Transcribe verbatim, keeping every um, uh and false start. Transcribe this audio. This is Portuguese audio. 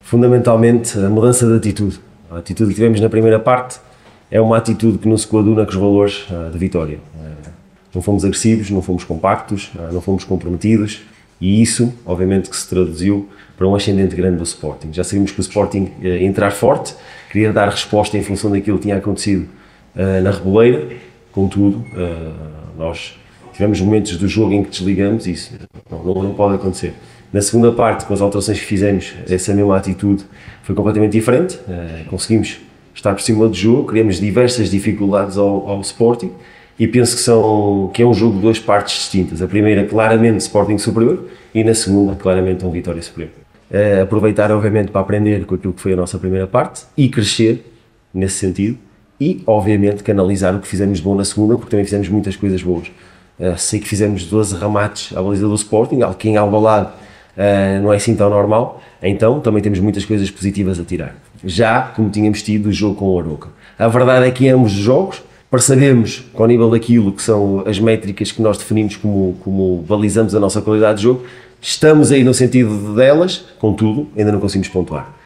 fundamentalmente a mudança de atitude. A atitude que tivemos na primeira parte é uma atitude que não se coaduna com os valores uh, de Vitória. Uh, não fomos agressivos, não fomos compactos, uh, não fomos comprometidos e isso, obviamente, que se traduziu para um ascendente grande do Sporting. Já sabíamos que o Sporting ia entrar forte, queria dar resposta em função daquilo que tinha acontecido uh, na Reboleira, contudo, uh, nós tivemos momentos do jogo em que desligamos e isso não, não, não pode acontecer. Na segunda parte, com as alterações que fizemos, essa mesma atitude foi completamente diferente, uh, conseguimos estar por cima do jogo, criamos diversas dificuldades ao, ao Sporting e penso que, são, que é um jogo de duas partes distintas. A primeira, claramente, Sporting superior e na segunda, claramente, um Vitória superior. Uh, aproveitar, obviamente, para aprender com aquilo que foi a nossa primeira parte e crescer nesse sentido e, obviamente, canalizar o que fizemos de bom na segunda, porque também fizemos muitas coisas boas. Uh, sei que fizemos doze remates à baliza do Sporting, algo que em Alvalade uh, não é assim tão normal, então também temos muitas coisas positivas a tirar. Já como tínhamos tido o jogo com o Arouca. A verdade é que em ambos os jogos percebemos, com o nível daquilo que são as métricas que nós definimos como, como balizamos a nossa qualidade de jogo, estamos aí no sentido delas, contudo, ainda não conseguimos pontuar.